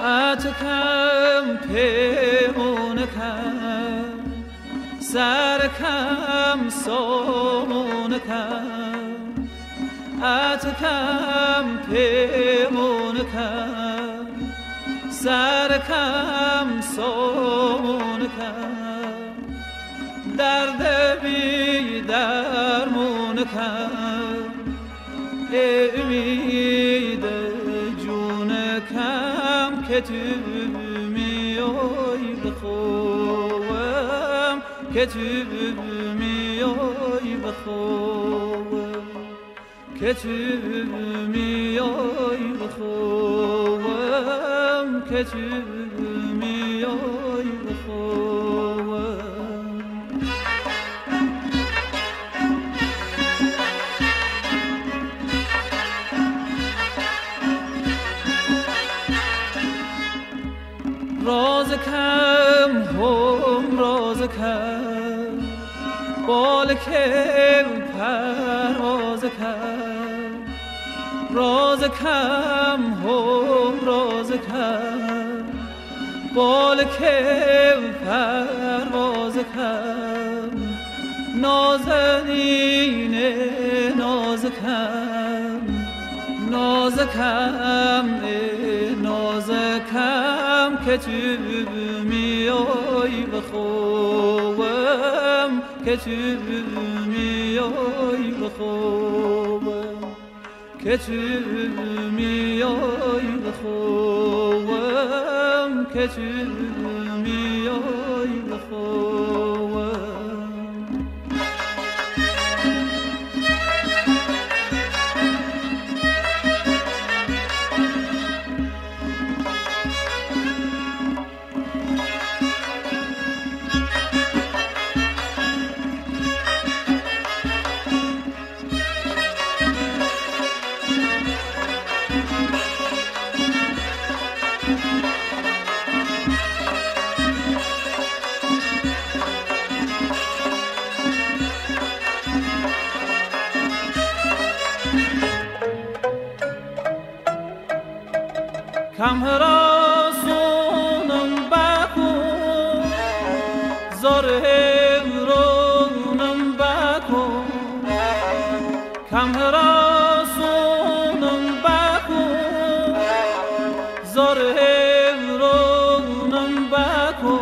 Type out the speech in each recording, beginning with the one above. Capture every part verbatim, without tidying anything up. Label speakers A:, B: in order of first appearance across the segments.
A: اتکم پیمونکم سرکم سامونکم اتکم پیمونکم سرکم سامونکم درد بی درمونکم امید جونکم که تو میای بخوام که تو میای بخوام که تو میای بخوام که تو میای بخوام رازکم هم رازکم بالکم پروازکم رازکم هم رازکم بالکم پروازکم نازنین نازکم نازکم نازکم که تو میای بخوام که تو میای بخوام که تو میای بخوام که تو میای بخوام کم راسونم بکو زاره رونم بکو کم راسونم بکو زاره رونم بکو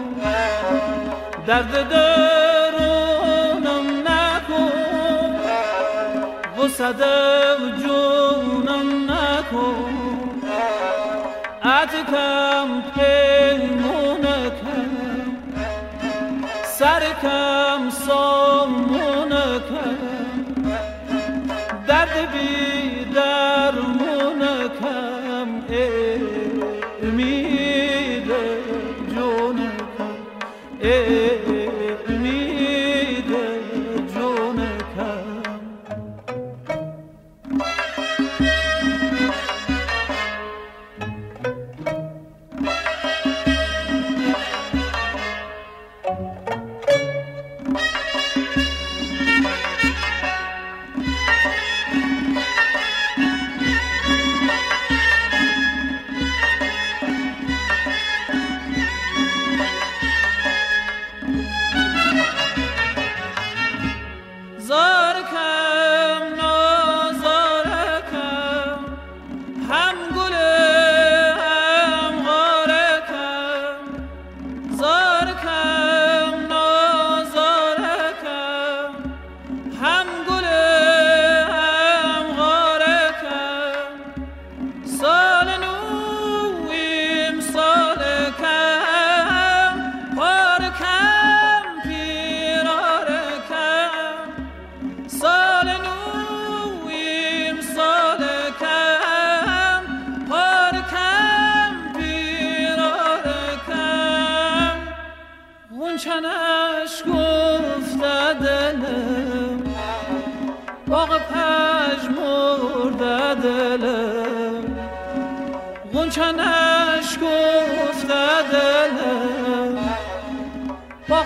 A: درد درونم نکو وسد جونم نکو اتکم پیمونکم سرکم سامونکم درد بی درمونکم امید جونکم امید جونکم چنش گفته دلم باغ پژمرده دلم غنچنش گفته دلم باغ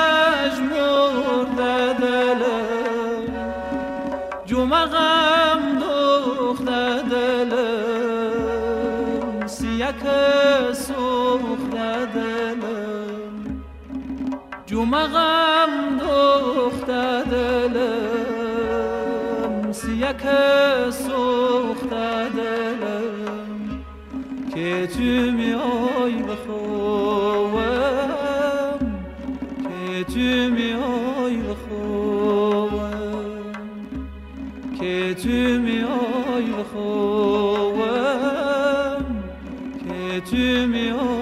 A: پژمرده دلم جمعم دخته دلم سیک سوخته دلم جمع غم دوخته دلم سیه که سوخته دلم که تو میای بخوام که تو میای بخوام که تو میای بخوام که تو میای